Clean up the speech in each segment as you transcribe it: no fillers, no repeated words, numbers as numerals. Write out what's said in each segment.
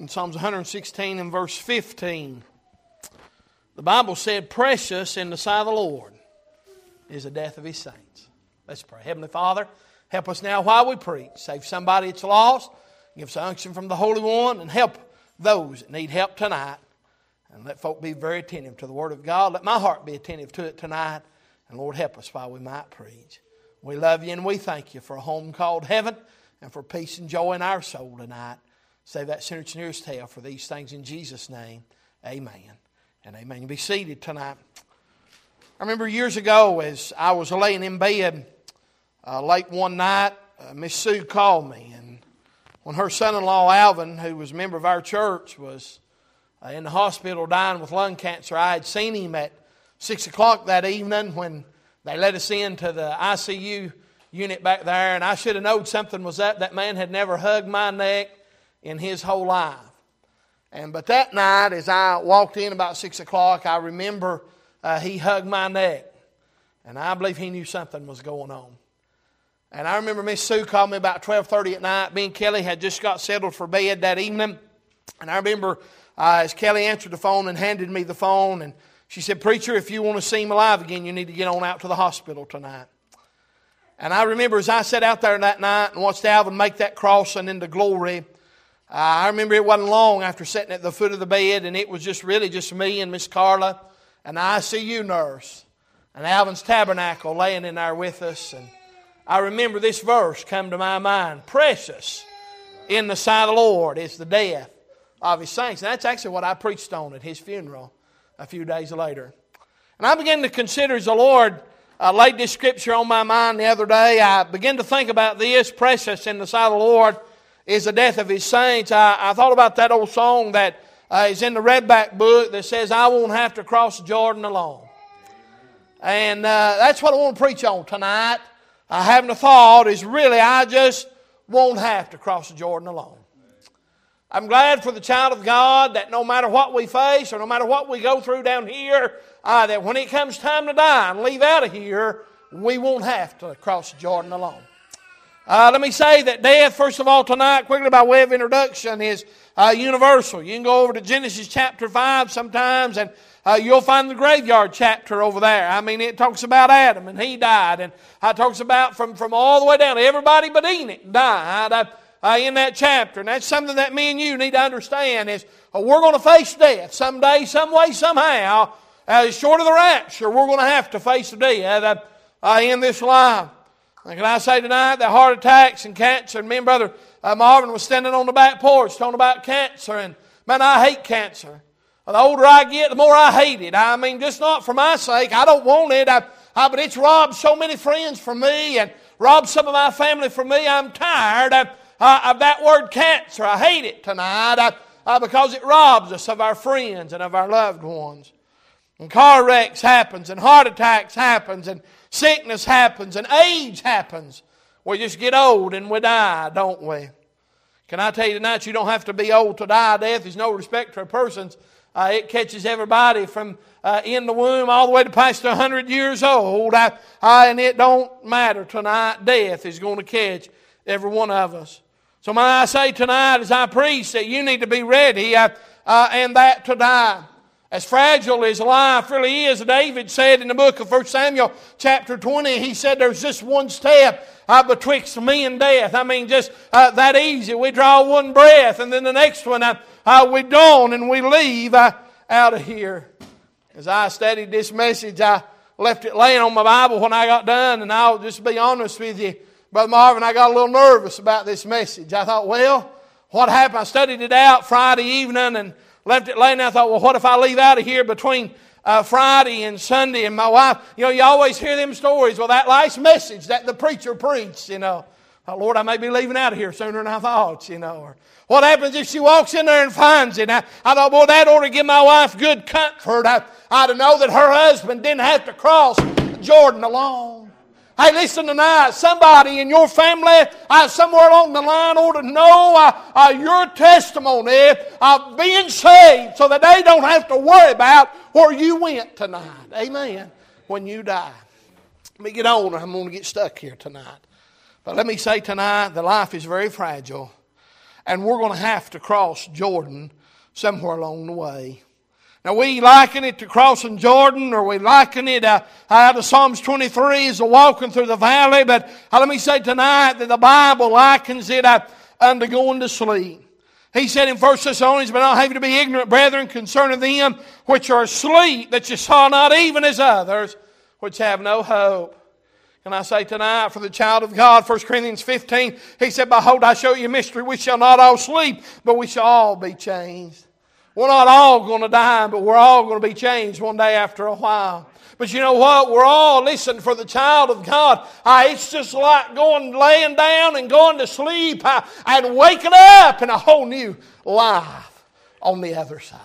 in Psalms 116 and verse 15. The Bible said, precious in the sight of the Lord is the death of His saints. Let's pray. Heavenly Father, help us now while we preach. Save somebody that's lost. Give us unction from the Holy One and help those that need help tonight. And let folk be very attentive to the Word of God. Let my heart be attentive to it tonight. And Lord, help us while we might preach. We love You and we thank You for a home called heaven and for peace and joy in our soul tonight. Save that sinner that's nearest hell for these things in Jesus' name. Amen and amen. You be seated tonight. I remember years ago as I was laying in bed late one night, Miss Sue called me. And when her son-in-law Alvin, who was a member of our church, was in the hospital dying with lung cancer, I had seen him at 6 o'clock that evening when they let us into the ICU unit back there. And I should have known something was up. That man had never hugged my neck in his whole life. But that night, as I walked in about 6 o'clock, I remember he hugged my neck. And I believe he knew something was going on. And I remember Miss Sue called me about 12:30 at night. Me and Kelly had just got settled for bed that evening. And I remember as Kelly answered the phone and handed me the phone, and she said, "Preacher, if you want to see him alive again, you need to get on out to the hospital tonight." And I remember as I sat out there that night and watched Alvin make that crossing into glory, I remember it wasn't long after sitting at the foot of the bed, and it was just me and Miss Carla and the ICU nurse and Alvin's tabernacle laying in there with us. And I remember this verse come to my mind. Precious in the sight of the Lord is the death of His saints. And that's actually what I preached on at his funeral a few days later. And I began to consider as the Lord laid this scripture on my mind the other day, I began to think about this. Precious in the sight of the Lord is the death of His saints. I thought about that old song that is in the Redback book that says, I won't have to cross Jordan alone. And that's what I want to preach on tonight. Having a thought is really, I just won't have to cross Jordan alone. I'm glad for the child of God that no matter what we face or no matter what we go through down here, that when it comes time to die and leave out of here, we won't have to cross Jordan alone. Let me say that death, first of all, tonight, quickly by way of introduction, is universal. You can go over to Genesis chapter 5 sometimes, and you'll find the graveyard chapter over there. I mean, it talks about Adam, and he died. And it talks about from all the way down, everybody but Enoch died in that chapter. And that's something that me and you need to understand is we're going to face death someday, some way, somehow. Short of the rapture, we're going to have to face death in this life. And can I say tonight that heart attacks and cancer, and me and Brother Marvin was standing on the back porch talking about cancer, and man, I hate cancer. The older I get, the more I hate it. I mean, just not for my sake. I don't want it. But it's robbed so many friends from me and robbed some of my family from me. I'm tired of that word cancer. I hate it tonight because it robs us of our friends and of our loved ones. And car wrecks happens, and heart attacks happens, and sickness happens, and age happens. We just get old and we die, don't we? Can I tell you tonight, you don't have to be old to die. Death is no respecter of persons. It catches everybody from in the womb all the way to past 100 years old. And it don't matter tonight. Death is going to catch every one of us. So when I say tonight as I preach that you need to be ready and that to die. As fragile as life really is, David said in the book of 1 Samuel chapter 20, he said there's just one step betwixt me and death. I mean, just that easy. We draw one breath and then the next one we don't and we leave out of here. As I studied this message, I left it laying on my Bible when I got done, and I'll just be honest with you, Brother Marvin, I got a little nervous about this message. I thought, well, what happened? I studied it out Friday evening and left it laying there. I thought, well, what if I leave out of here between Friday and Sunday? And my wife, you always hear them stories. Well, that last message that the preacher preached, oh, Lord, I may be leaving out of here sooner than I thought, Or what happens if she walks in there and finds it? I thought, well, that ought to give my wife good comfort. To know that her husband didn't have to cross Jordan alone. Hey, listen tonight, somebody in your family, somewhere along the line ought to know your testimony of being saved so that they don't have to worry about where you went tonight. Amen. When you die. Let me get on or I'm going to get stuck here tonight. But let me say tonight that life is very fragile. and we're going to have to cross Jordan somewhere along the way. Now we liken it to crossing Jordan, or we liken it to Psalms 23 as a walking through the valley. But let me say tonight that the Bible likens it unto going to sleep. He said in 1 Thessalonians, "But I'll have you to be ignorant, brethren, concerning them which are asleep, that you saw not even as others, which have no hope." Can I say tonight for the child of God, 1 Corinthians 15, he said, "Behold, I show you a mystery. We shall not all sleep, but we shall all be changed." We're not all going to die, but we're all going to be changed one day after a while. But you know what? We're all, listen, for the child of God, it's just like laying down and going to sleep and waking up in a whole new life on the other side.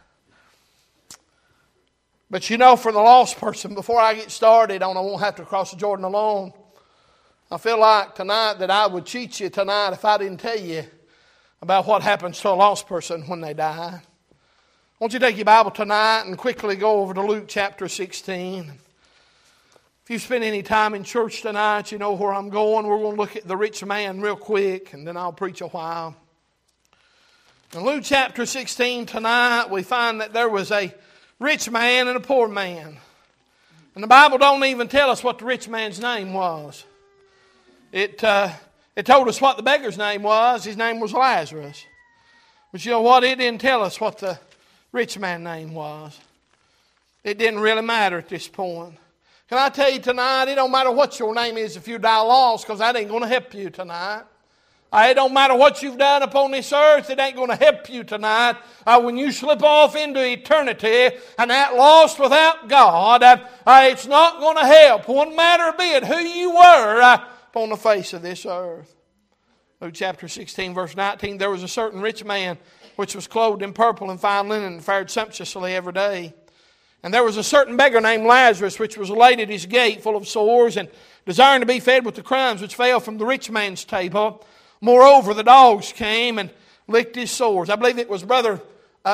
But you know, for the lost person, before I get started on I won't have to cross the Jordan alone, I feel like tonight that I would cheat you tonight if I didn't tell you about what happens to a lost person when they die. Won't you take your Bible tonight and quickly go over to Luke chapter 16. If you spend any time in church tonight, you know where I'm going. We're going to look at the rich man real quick, and then I'll preach a while. In Luke chapter 16 tonight, we find that there was a rich man and a poor man. And the Bible don't even tell us what the rich man's name was. It told us what the beggar's name was. His name was Lazarus. But you know what? It didn't tell us what the rich man's name was. It didn't really matter at this point. Can I tell you tonight, it don't matter what your name is if you die lost, because that ain't going to help you tonight. It don't matter what you've done upon this earth, it ain't going to help you tonight. When you slip off into eternity and that lost without God, it's not going to help. One matter a bit who you were upon the face of this earth. Luke chapter 16 verse 19, "There was a certain rich man which was clothed in purple and fine linen and fared sumptuously every day. And there was a certain beggar named Lazarus, which was laid at his gate full of sores, and desiring to be fed with the crumbs which fell from the rich man's table. Moreover, the dogs came and licked his sores." I believe it was brother,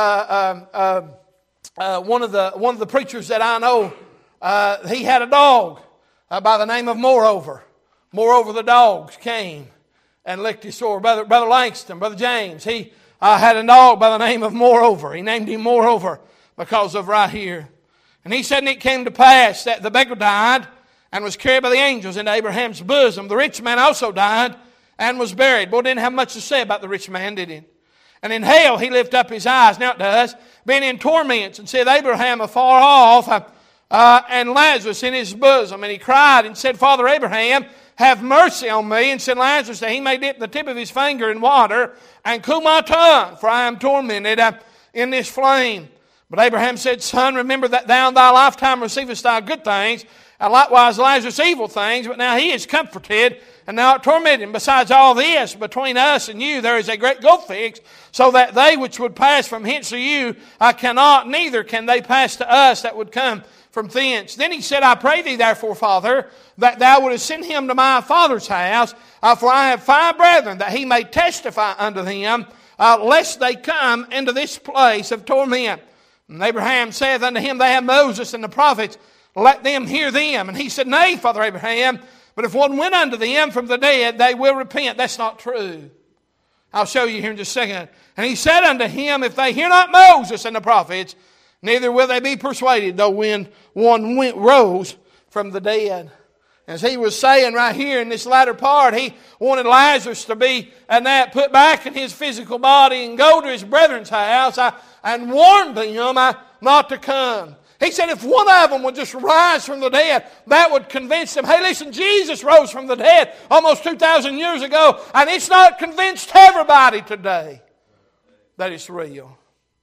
one of the preachers that I know, he had a dog by the name of Moreover. Moreover, the dogs came and licked his sore. Brother Langston, Brother James, he had a dog by the name of Moreover. He named him Moreover because of right here. "And he said, and it came to pass that the beggar died and was carried by the angels into Abraham's bosom. The rich man also died and was buried." Boy, didn't have much to say about the rich man, did he? "And in hell he lifted up his eyes," now it does, "being in torments, and said, Abraham afar off, and Lazarus in his bosom. And he cried and said, Father Abraham, have mercy on me, and send Lazarus that he may dip the tip of his finger in water and cool my tongue, for I am tormented in this flame. But Abraham said, Son, remember that thou in thy lifetime receivest thy good things, and likewise Lazarus evil things, but now he is comforted, and thou art tormented. And besides all this, between us and you there is a great gulf fixed, so that they which would pass from hence to you cannot, neither can they pass to us that would come from thence. Then he said, I pray thee therefore, Father, that thou wouldest send him to my father's house, for I have 5 brethren, that he may testify unto them, lest they come into this place of torment. And Abraham saith unto him, They have Moses and the prophets, let them hear them. And he said, Nay, Father Abraham, but if one went unto them from the dead, they will repent. That's not true. I'll show you here in just a second. And he said unto him, If they hear not Moses and the prophets, neither will they be persuaded, though when one rose from the dead. As he was saying right here in this latter part, he wanted Lazarus to be put back in his physical body and go to his brethren's house and warned them not to come. He said if one of them would just rise from the dead, that would convince them, hey, listen, Jesus rose from the dead almost 2,000 years ago, and it's not convinced everybody today that it's real.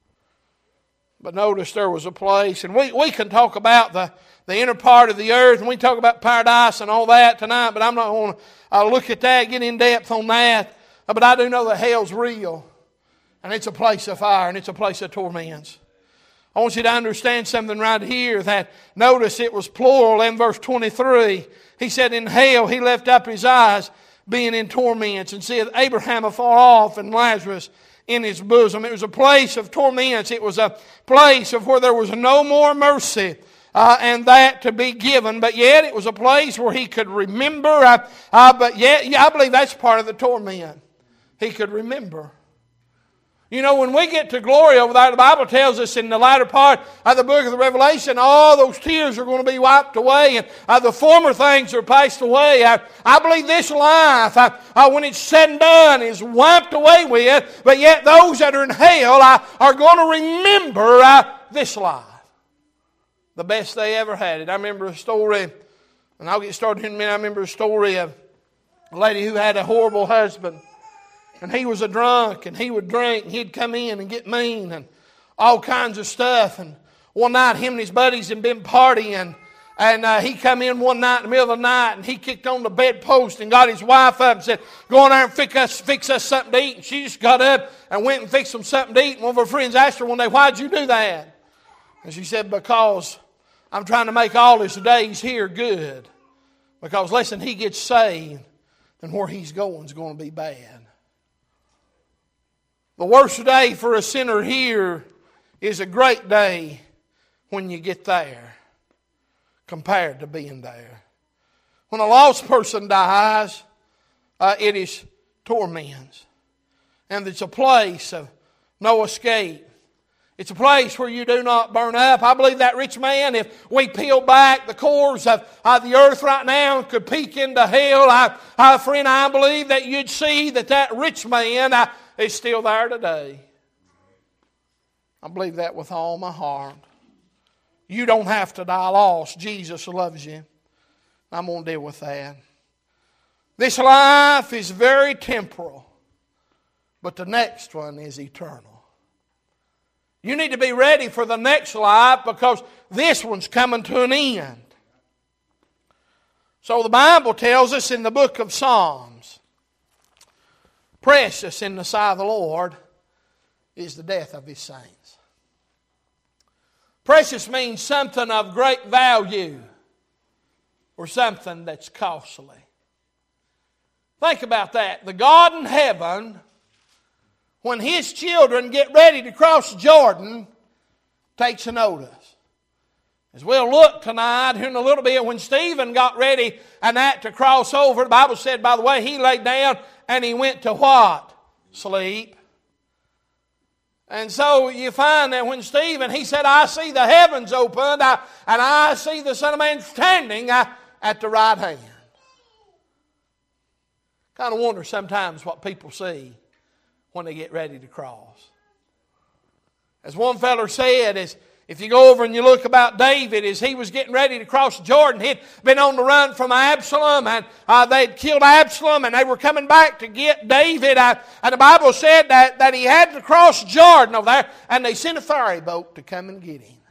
But notice there was a place, and we can talk about the inner part of the earth, and we talk about paradise and all that tonight, but I'm not going to look at that, get in depth on that. But I do know that hell's real, and it's a place of fire, and it's a place of torments. I want you to understand something right here, that notice it was plural in verse 23. He said in hell he left up his eyes, being in torments, and said Abraham afar off and Lazarus in his bosom. It was a place of torments. It was a place of where there was no more mercy and that to be given. But yet it was a place where he could remember. But yet I believe that's part of the torment. He could remember. You know, when we get to glory over there, the Bible tells us in the latter part of the book of the Revelation, all those tears are going to be wiped away, and the former things are passed away. I believe this life, when it's said and done, is wiped away with, but yet those that are in hell are going to remember this life. The best they ever had it. I remember a story, and I'll get started in a minute. I remember a story of a lady who had a horrible husband. And he was a drunk, and he would drink, and he'd come in and get mean, and all kinds of stuff. And one night, him and his buddies had been partying, and he come in one night in the middle of the night, and he kicked on the bedpost and got his wife up and said, "Go on there and fix us something to eat." And she just got up and went and fixed them something to eat. And one of her friends asked her one day, "Why'd you do that?" And she said, "Because I'm trying to make all his days here good. Because listen, he gets saved, then where he's going is going to be bad." The worst day for a sinner here is a great day when you get there compared to being there. When a lost person dies, it is torments. And it's a place of no escape. It's a place where you do not burn up. I believe that rich man, if we peel back the cores of the earth right now and could peek into hell, friend, I believe that you'd see that rich man is still there today. I believe that with all my heart. You don't have to die lost. Jesus loves you. I'm going to deal with that. This life is very temporal, but the next one is eternal. You need to be ready for the next life because this one's coming to an end. So the Bible tells us in the book of Psalms, precious in the sight of the Lord is the death of His saints. Precious means something of great value or something that's costly. Think about that. The God in heaven, when His children get ready to cross Jordan, takes a notice. As we'll look tonight here in a little bit, when Stephen got ready and that to cross over, the Bible said, by the way, he laid down and he went to what? Sleep. And so you find that when Stephen, he said, I see the heavens opened and I see the Son of Man standing at the right hand. Kind of wonder sometimes what people see when they get ready to cross. As one feller said, if you go over and you look about David, as he was getting ready to cross Jordan, he'd been on the run from Absalom, and they'd killed Absalom, and they were coming back to get David. And the Bible said that he had to cross Jordan over there, and they sent a ferry boat to come and get him.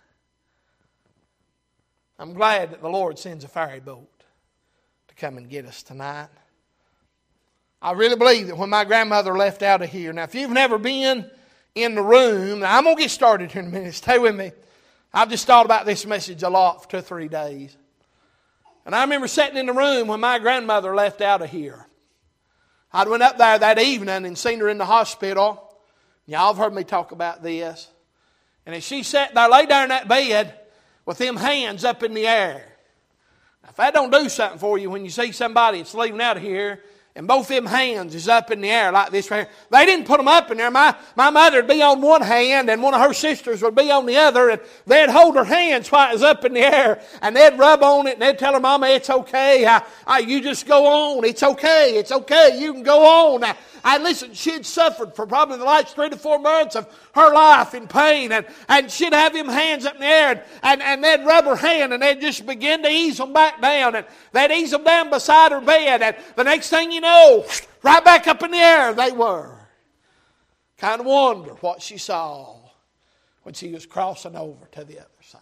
I'm glad that the Lord sends a ferry boat to come and get us tonight. I really believe that when my grandmother left out of here, now if you've never been in the room, now I'm going to get started here in a minute, stay with me. I've just thought about this message a lot for 2 or 3 days. And I remember sitting in the room when my grandmother left out of here. I went up there that evening and seen her in the hospital. Y'all have heard me talk about this. And as she sat there, lay down in that bed with them hands up in the air. Now, if that don't do something for you when you see somebody that's leaving out of here, and both them hands is up in the air like this right here. They didn't put them up in there. My mother would be on one hand and one of her sisters would be on the other. And they'd hold her hands while it was up in the air. And they'd rub on it and they'd tell her, Mama, it's okay. You just go on. It's okay. It's okay. You can go on. Listen, she'd suffered for probably the last 3 to 4 months of her life in pain. And she'd have them hands up in the air. And they'd rub her hand and they'd just begin to ease them back down. And they'd ease them down beside her bed. And the next thing you know, right back up in the air they were. Kind of wonder what she saw when she was crossing over to the other side.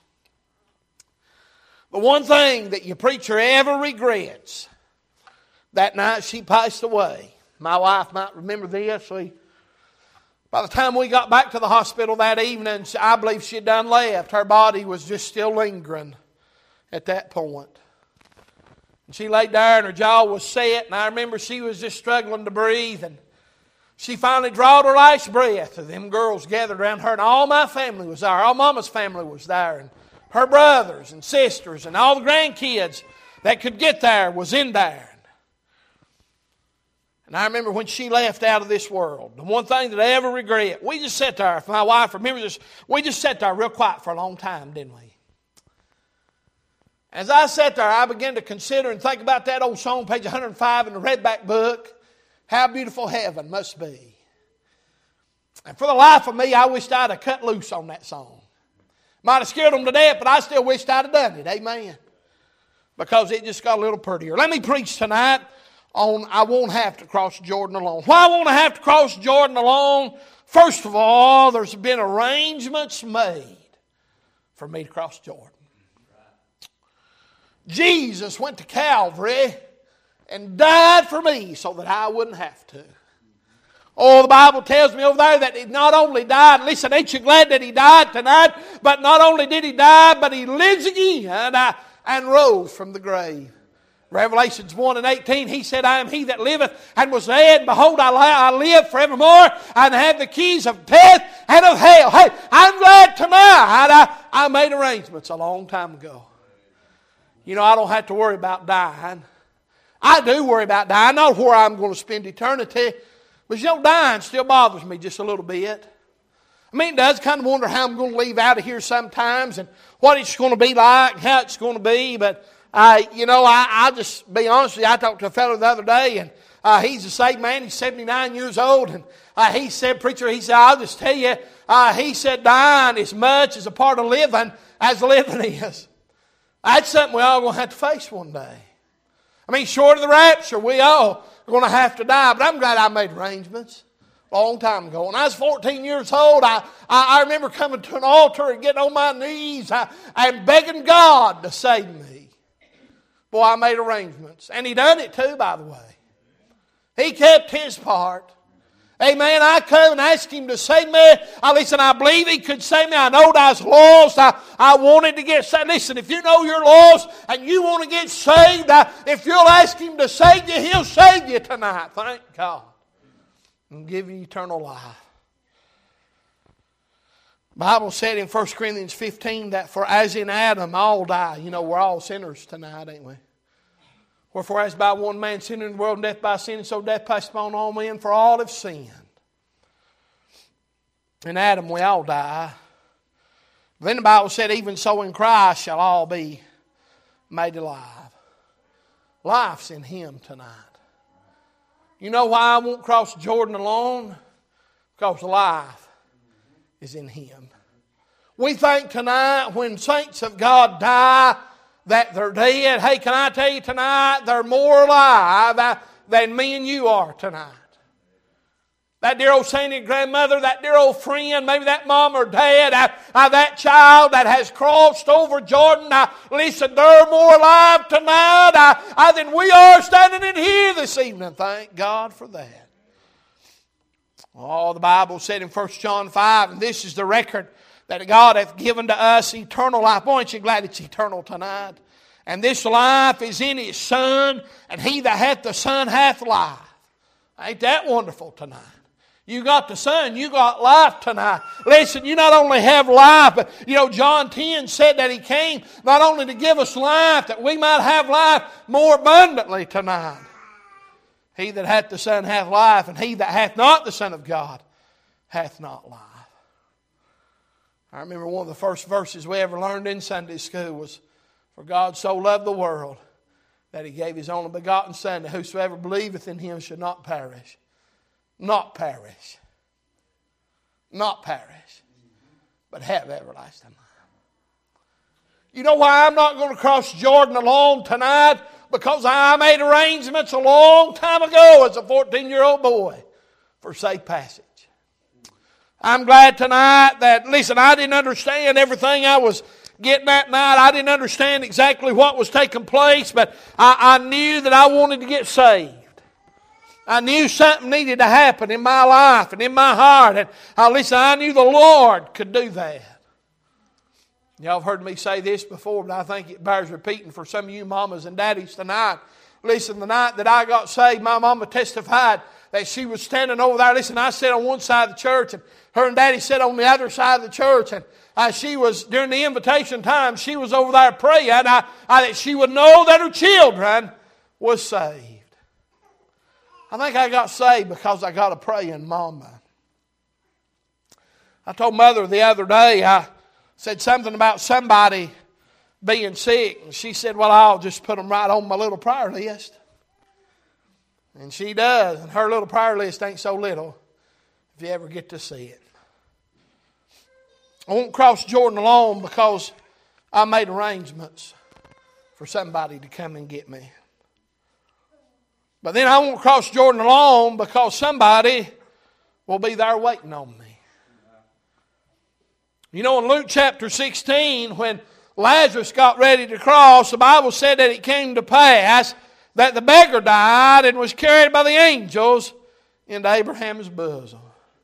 The one thing that your preacher ever regrets, that night she passed away. My wife might remember this. By the time we got back to the hospital that evening, I believe she had done left. Her body was just still lingering at that point. And she laid there and her jaw was set, and I remember she was just struggling to breathe, and she finally drawed her last breath, and them girls gathered around her, and all my family was there. All Mama's family was there, and her brothers and sisters and all the grandkids that could get there was in there. And I remember when she left out of this world, the one thing that I ever regret, we just sat there, if my wife remembers this, we just sat there real quiet for a long time, didn't we? As I sat there, I began to consider and think about that old song, page 105 in the Redback book, How Beautiful Heaven Must Be. And for the life of me, I wished I'd have cut loose on that song. Might have scared them to death, but I still wished I'd have done it. Amen. Because it just got a little prettier. Let me preach tonight on I won't have to cross Jordan alone. Why won't I have to cross Jordan alone? First of all, there's been arrangements made for me to cross Jordan. Jesus went to Calvary and died for me so that I wouldn't have to. Oh, the Bible tells me over there that He not only died, listen, ain't you glad that He died tonight? But not only did He die, but He lives again and rose from the grave. Revelations 1:18, He said, I am He that liveth and was dead, and behold, I live forevermore, and have the keys of death and of hell. Hey, I'm glad tonight I made arrangements a long time ago. You know, I don't have to worry about dying. I do worry about dying. I know where I'm going to spend eternity. But you know, dying still bothers me just a little bit. I mean, it does kind of wonder how I'm going to leave out of here sometimes and what it's going to be like and how it's going to be. But, I'll just be honest with you. I talked to a fellow the other day, and he's a saved man. He's 79 years old. And he said, preacher, he said, I'll just tell you, he said, dying as much as a part of living as living is. That's something we all going to have to face one day. I mean, short of the rapture, we all are going to have to die. But I'm glad I made arrangements a long time ago. When I was 14 years old, I remember coming to an altar and getting on my knees and begging God to save me. Boy, I made arrangements. And He done it too, by the way. He kept His part. Amen. I come and asked Him to save me. Listen, I believe He could save me. I know I was lost. I wanted to get saved. Listen, if you know you're lost and you want to get saved, if you'll ask Him to save you, He'll save you tonight. Thank God. And give you eternal life. The Bible said in 1 Corinthians 15 that for as in Adam all die. You know, we're all sinners tonight, ain't we? Wherefore, as by one man sin in the world, and death by sin, and so death passed upon all men, for all have sinned. In Adam we all die. Then the Bible said, even so in Christ shall all be made alive. Life's in Him tonight. You know why I won't cross Jordan alone? Because life is in Him. We think tonight when saints of God die, that they're dead. Hey, can I tell you tonight, they're more alive than me and you are tonight. That dear old sainted grandmother, that dear old friend, maybe that mom or dad, that child that has crossed over Jordan, listen, they're more alive tonight than we are standing in here this evening. Thank God for that. Oh, the Bible said in 1 John 5, and this is the record that God hath given to us, eternal life. Boy, aren't you glad it's eternal tonight? And this life is in His Son, and he that hath the Son hath life. Ain't that wonderful tonight? You got the Son, you got life tonight. Listen, you not only have life, but John 10 said that He came not only to give us life, that we might have life more abundantly tonight. He that hath the Son hath life, and he that hath not the Son of God hath not life. I remember one of the first verses we ever learned in Sunday school was, for God so loved the world that He gave His only begotten Son, that whosoever believeth in Him should not perish. Not perish. Not perish. But have everlasting life. You know why I'm not going to cross Jordan alone tonight? Because I made arrangements a long time ago as a 14-year-old boy for safe passage. I'm glad tonight that, listen, I didn't understand everything I was getting that night. I didn't understand exactly what was taking place, but I knew that I wanted to get saved. I knew something needed to happen in my life and in my heart. And listen, I knew the Lord could do that. Y'all have heard me say this before, but I think it bears repeating for some of you mamas and daddies tonight. Listen, the night that I got saved, my mama testified that she was standing over there. Listen, I sat on one side of the church, and her and Daddy sat on the other side of the church. And she was, during the invitation time, she was over there praying that she would know that her children was saved. I think I got saved because I got a praying mama. I told Mother the other day, I said something about somebody being sick. And she said, well, I'll just put them right on my little prayer list. And she does. And her little prayer list ain't so little if you ever get to see it. I won't cross Jordan alone because I made arrangements for somebody to come and get me. But then I won't cross Jordan alone because somebody will be there waiting on me. You know, in Luke chapter 16, when Lazarus got ready to cross, the Bible said that it came to pass that the beggar died and was carried by the angels into Abraham's bosom.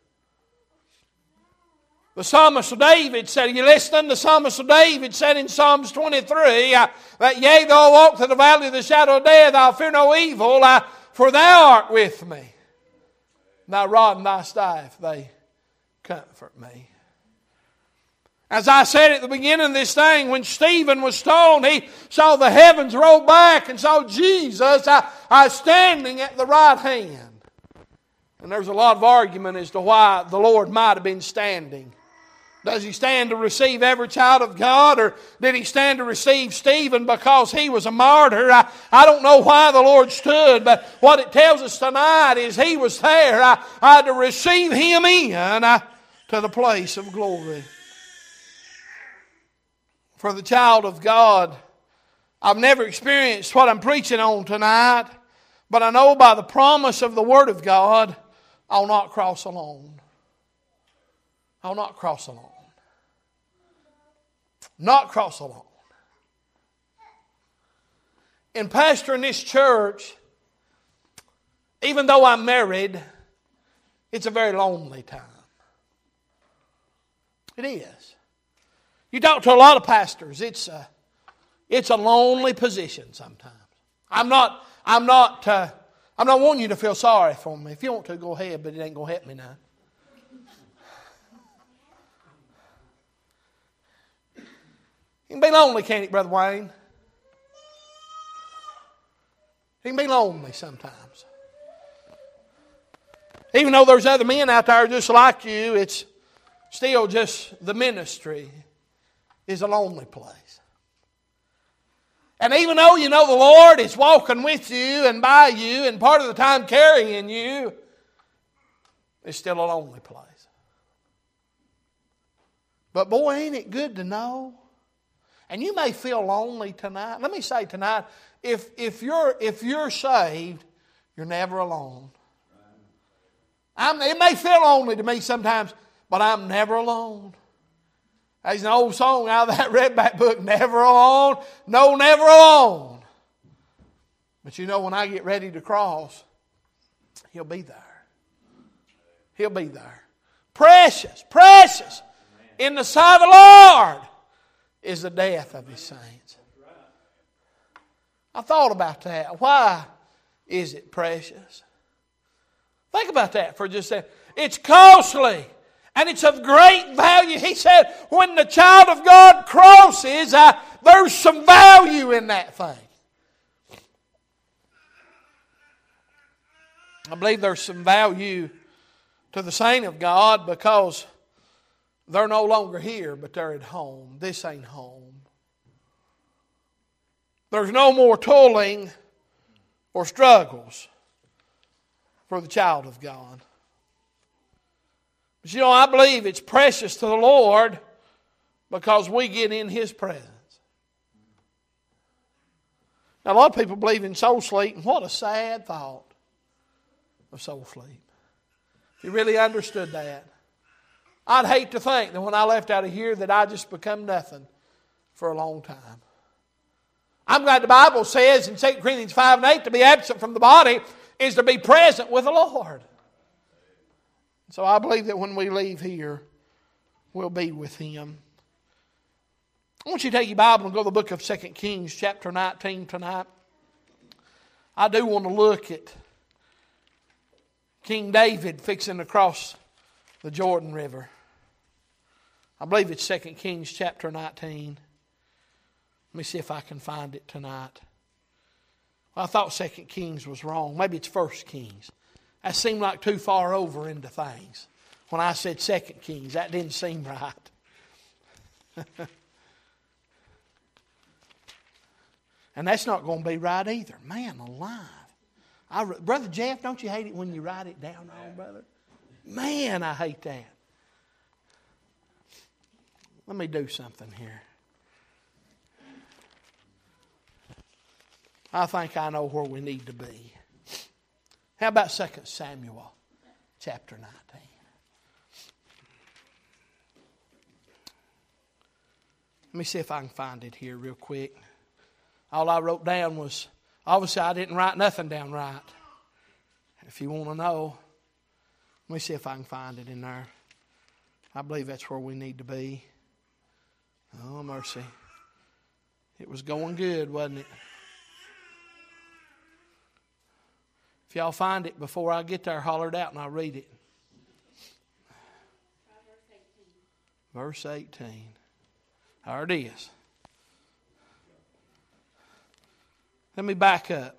The psalmist David said, you listen, the psalmist David said in Psalms 23, that yea, though I walk through the valley of the shadow of death, I'll fear no evil, for thou art with me. Thy rod and thy staff, they comfort me. As I said at the beginning of this thing, when Stephen was stoned, he saw the heavens roll back and saw Jesus standing at the right hand. And there's a lot of argument as to why the Lord might have been standing. Does He stand to receive every child of God, or did He stand to receive Stephen because he was a martyr? I don't know why the Lord stood, but what it tells us tonight is He was there to receive him in to the place of glory. For the child of God, I've never experienced what I'm preaching on tonight, but I know by the promise of the Word of God, I'll not cross alone. I'll not cross alone. Not cross alone. In pastoring this church, even though I'm married, it's a very lonely time. It is. You talk to a lot of pastors, it's a lonely position sometimes. I'm not wanting you to feel sorry for me. If you want to, go ahead, but it ain't going to help me now. It can be lonely, can't it, Brother Wayne? It can be lonely sometimes. Even though there's other men out there just like you, it's still just the ministry is a lonely place. And even though you know the Lord is walking with you and by you and part of the time carrying you, it's still a lonely place. But boy, ain't it good to know? And you may feel lonely tonight. Let me say tonight, if you're saved, you're never alone. It may feel lonely to me sometimes, but I'm never alone. There's an old song out of that Redback book, never alone. No, never alone. But you know, when I get ready to cross, He'll be there. He'll be there. Precious, precious in the sight of the Lord is the death of His saints. I thought about that. Why is it precious? Think about that for just a second. It's costly. And it's of great value. He said, when the child of God crosses, there's some value in that thing. I believe there's some value to the saint of God because they're no longer here, but they're at home. This ain't home. There's no more toiling or struggles for the child of God. But you know, I believe it's precious to the Lord because we get in His presence. Now, a lot of people believe in soul sleep, and what a sad thought of soul sleep. If you really understood that, I'd hate to think that when I left out of here that I just become nothing for a long time. I'm glad the Bible says in 2 Corinthians 5 and 8 to be absent from the body is to be present with the Lord. So I believe that when we leave here, we'll be with Him. I want you to take your Bible and go to the book of 2 Kings chapter 19 tonight. I do want to look at King David fixing to cross the Jordan River. I believe it's 2 Kings chapter 19. Let me see if I can find it tonight. Well, I thought 2 Kings was wrong. Maybe it's 1 Kings. That seemed like too far over into things. When I said 2 Kings, that didn't seem right. And that's not going to be right either. Man alive. Brother Jeff, don't you hate it when you write it down wrong, brother? Man, I hate that. Let me do something here. I think I know where we need to be. How about 2 Samuel chapter 19? Let me see if I can find it here real quick. All I wrote down was, obviously I didn't write nothing down right. If you want to know, let me see if I can find it in there. I believe that's where we need to be. Oh, mercy. It was going good, wasn't it? If y'all find it before I get there, holler it out and I'll read it. Verse 18. There it is. Let me back up.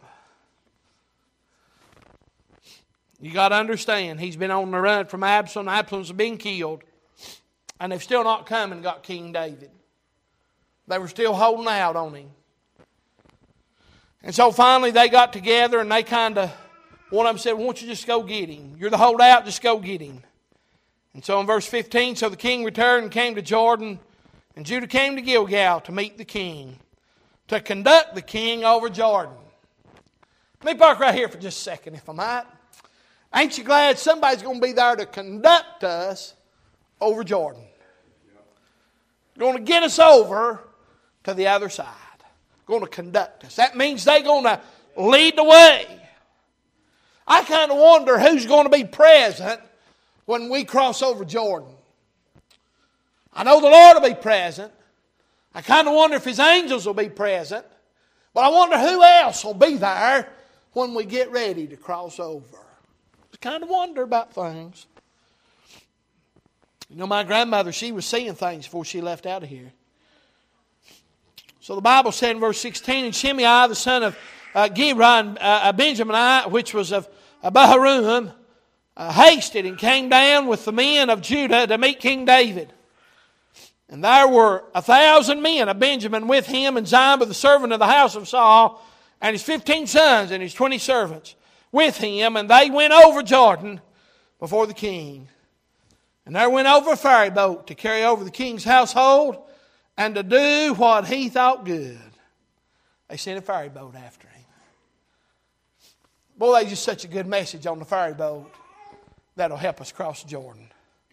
You got to understand, he's been on the run from Absalom. Absalom's been killed. And they've still not come and got King David. They were still holding out on him. And so finally they got together and they kind of, one of them said, "Why don't you just go get him? You're the holdout, just go get him." And so in verse 15, so the king returned and came to Jordan, and Judah came to Gilgal to meet the king, to conduct the king over Jordan. Let me park right here for just a second, if I might. Ain't you glad somebody's going to be there to conduct us over Jordan? Going to get us over to the other side. Going to conduct us. That means they're going to lead the way. I kind of wonder who's going to be present when we cross over Jordan. I know the Lord will be present. I kind of wonder if His angels will be present. But I wonder who else will be there when we get ready to cross over. I kind of wonder about things. You know, my grandmother, she was seeing things before she left out of here. So the Bible said in verse 16, "And Shimei, the son of Gera, a Benjaminite, which was of Bahurim, hasted and came down with the men of Judah to meet King David. And there were 1,000 men of Benjamin with him, and Ziba, the servant of the house of Saul, and his 15 sons and his 20 servants with him. And they went over Jordan before the king. And there went over a ferry boat to carry over the king's household and to do what he thought good." They sent a ferry boat after him. Boy, they just such a good message on the ferry boat that'll help us cross Jordan.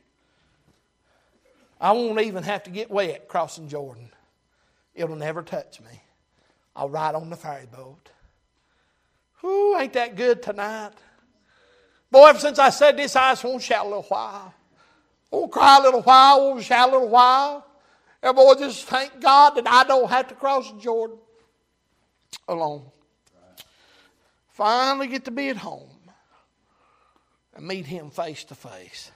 I won't even have to get wet crossing Jordan. It'll never touch me. I'll ride on the ferry boat. Whew, ain't that good tonight? Boy, ever since I said this, I just want to shout a little while. Won't cry a little while, won't shout a little while. And boy, just thank God that I don't have to cross Jordan alone. Finally get to be at home and meet Him face to face.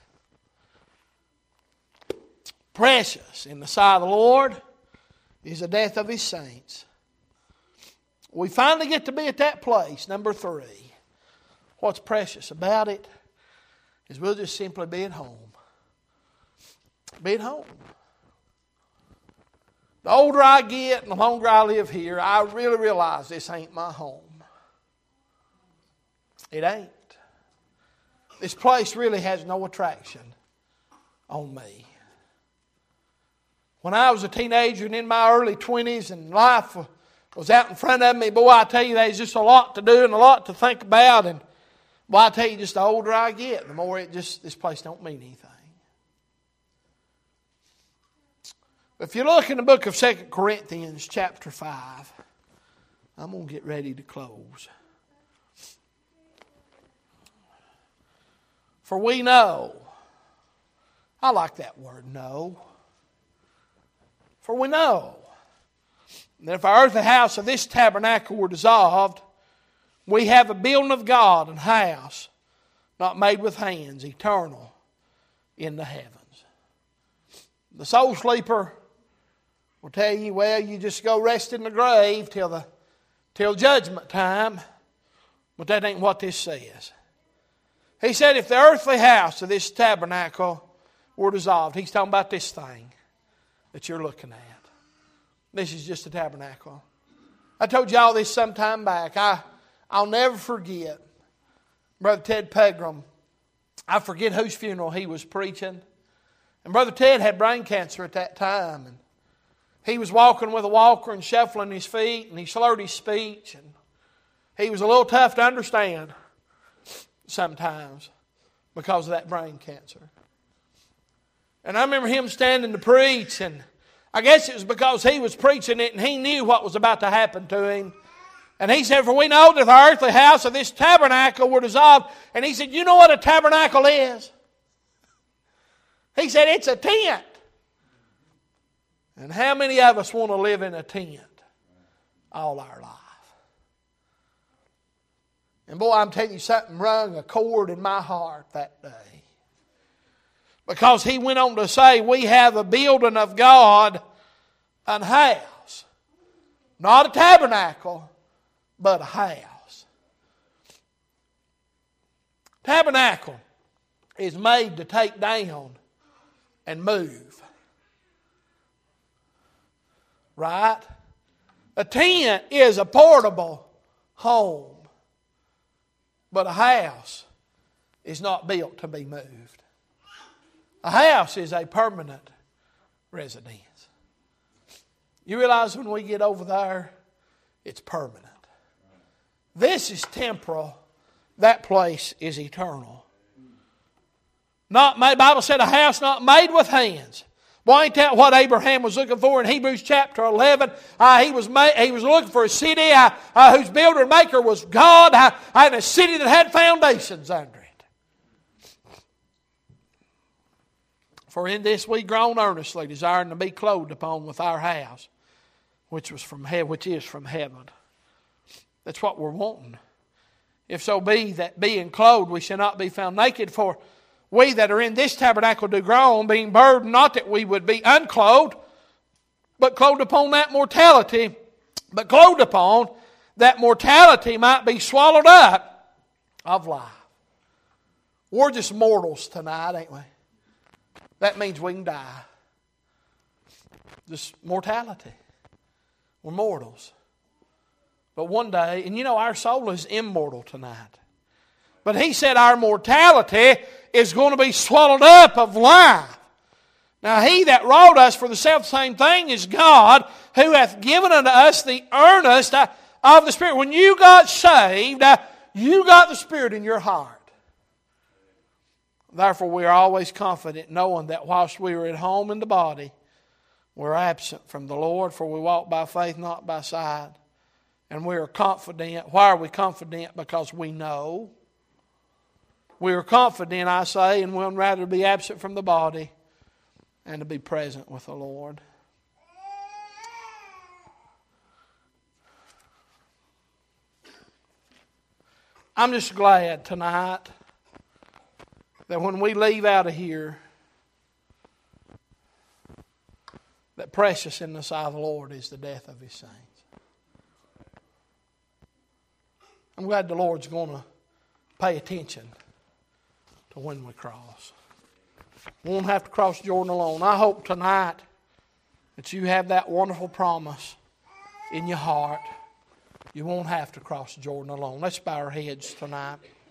Precious in the sight of the Lord is the death of His saints. We finally get to be at that place, number 3. What's precious about it is we'll just simply be at home. Be at home. The older I get and the longer I live here, I really realize this ain't my home. It ain't. This place really has no attraction on me. When I was a teenager and in my early 20s and life was out in front of me, boy, I tell you, there's just a lot to do and a lot to think about. And boy, I tell you, just the older I get, the more this place don't mean anything. If you look in the book of 2 Corinthians chapter 5, I'm going to get ready to close. For we know, I like that word, know. For we know that if our earthly house of this tabernacle were dissolved, we have a building of God, an house not made with hands, eternal in the heavens. The soul sleeper will tell you, well, you just go rest in the grave till the till judgment time. But that ain't what this says. He said if the earthly house of this tabernacle were dissolved, he's talking about this thing that you're looking at. This is just a tabernacle. I told you all this some time back. I'll never forget Brother Ted Pegram. I forget whose funeral he was preaching. And Brother Ted had brain cancer at that time. And he was walking with a walker and shuffling his feet, and he slurred his speech. And he was a little tough to understand sometimes because of that brain cancer. And I remember him standing to preach, and I guess it was because he was preaching it and he knew what was about to happen to him. And he said, for we know that the earthly house of this tabernacle were dissolved. And he said, you know what a tabernacle is? He said, it's a tent. And how many of us want to live in a tent all our life? And boy, I'm telling you, something rung a chord in my heart that day. Because he went on to say, we have a building of God, an house. Not a tabernacle, but a house. Tabernacle is made to take down and move. Right? A tent is a portable home. But a house is not built to be moved. A house is a permanent residence. You realize when we get over there, it's permanent. This is temporal. That place is eternal. Not made, the Bible said a house not made with hands. Boy, ain't that what Abraham was looking for in Hebrews chapter 11? He was looking for a city whose builder and maker was God, and a city that had foundations under it. For in this we groan earnestly, desiring to be clothed upon with our house, which is from heaven. That's what we're wanting. If so be that being clothed we shall not be found naked, for we that are in this tabernacle do groan, being burdened, not that we would be unclothed, but clothed upon that mortality, but clothed upon that mortality might be swallowed up of life. We're just mortals tonight, ain't we? That means we can die. Just mortality. We're mortals. But one day, and you know our soul is immortal tonight. But he said our mortality is going to be swallowed up of life. Now he that wrought us for the self-same thing is God, who hath given unto us the earnest of the Spirit. When you got saved, you got the Spirit in your heart. Therefore we are always confident, knowing that whilst we are at home in the body, we're absent from the Lord, for we walk by faith, not by sight. And we are confident. Why are we confident? Because we know. We are confident, I say, and we'll rather be absent from the body and to be present with the Lord. I'm just glad tonight that when we leave out of here, that precious in the sight of the Lord is the death of His saints. I'm glad the Lord's going to pay attention to when we cross. We won't have to cross Jordan alone. I hope tonight that you have that wonderful promise in your heart. You won't have to cross Jordan alone. Let's bow our heads tonight.